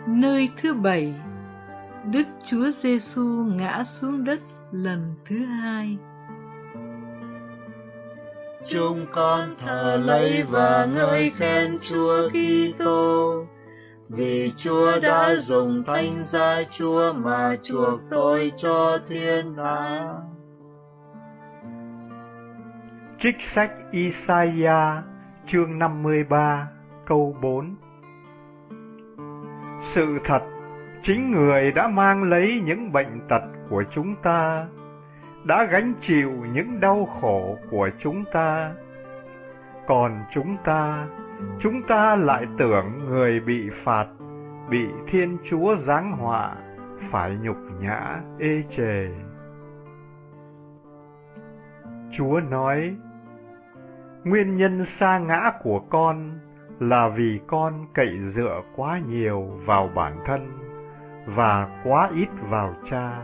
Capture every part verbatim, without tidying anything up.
Nơi thứ bảy, Đức Chúa Giêsu ngã xuống đất lần thứ hai. Chúng con thờ lạy và ngợi khen Chúa Kitô, vì Chúa đã dùng thánh giá Chúa mà chuộc tội cho thiên hạ. Trích sách Isaiah chương năm mươi ba câu bốn. Sự thật, chính Người đã mang lấy những bệnh tật của chúng ta, đã gánh chịu những đau khổ của chúng ta. Còn chúng ta, chúng ta lại tưởng Người bị phạt, bị Thiên Chúa giáng họa, phải nhục nhã, ê chề. Chúa nói, nguyên nhân sa ngã của con là vì con cậy dựa quá nhiều vào bản thân và quá ít vào Cha.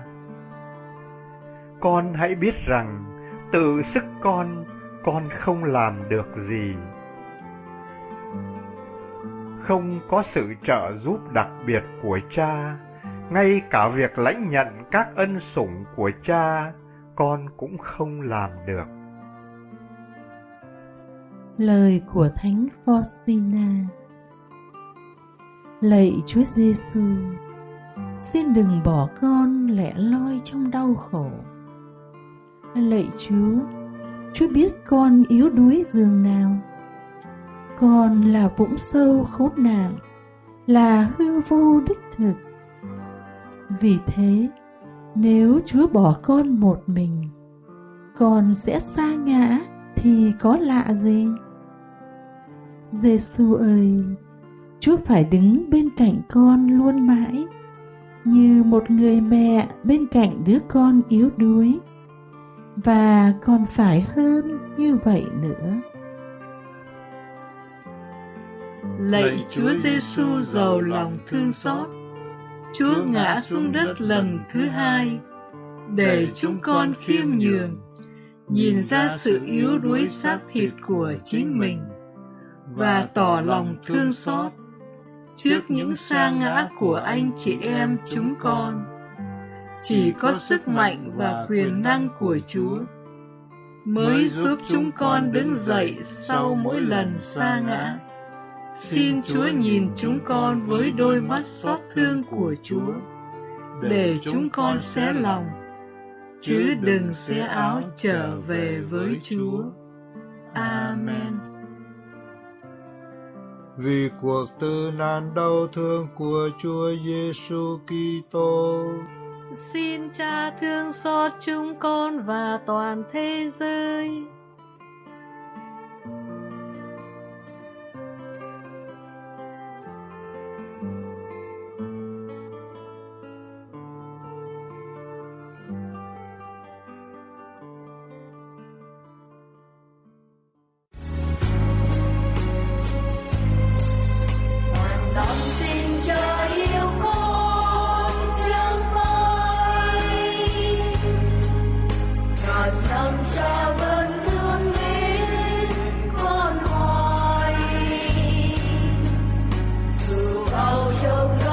Con hãy biết rằng tự sức con, con không làm được gì. Không có sự trợ giúp đặc biệt của Cha, ngay cả việc lãnh nhận các ân sủng của Cha, con cũng không làm được. Lời của Thánh Faustina. Lạy Chúa Giêsu, xin đừng bỏ con lẻ loi trong đau khổ. Lạy Chúa, Chúa biết con yếu đuối dường nào. Con là vũng sâu khốn nạn, là hư vô đích thực. Vì thế, nếu Chúa bỏ con một mình, con sẽ sa ngã thì có lạ gì? Giêsu ơi, Chúa phải đứng bên cạnh con luôn mãi, như một người mẹ bên cạnh đứa con yếu đuối, và còn phải hơn như vậy nữa. Lạy Chúa Giêsu giàu lòng thương xót, Chúa ngã xuống đất lần thứ hai, để chúng con khiêm nhường, nhìn ra sự yếu đuối xác thịt của chính mình, và tỏ lòng thương xót trước những sa ngã của anh chị em chúng con. Chỉ có sức mạnh và quyền năng của Chúa mới giúp chúng con đứng dậy sau mỗi lần sa ngã. Xin Chúa nhìn chúng con với đôi mắt xót thương của Chúa, để chúng con xé lòng, chứ đừng xé áo trở về với Chúa. Amen. Vì cuộc tử nạn đau thương của Chúa Giêsu Kitô, xin Cha thương xót chúng con và toàn thế giới. Cha vẫn thương mến con hoài, dù bao trông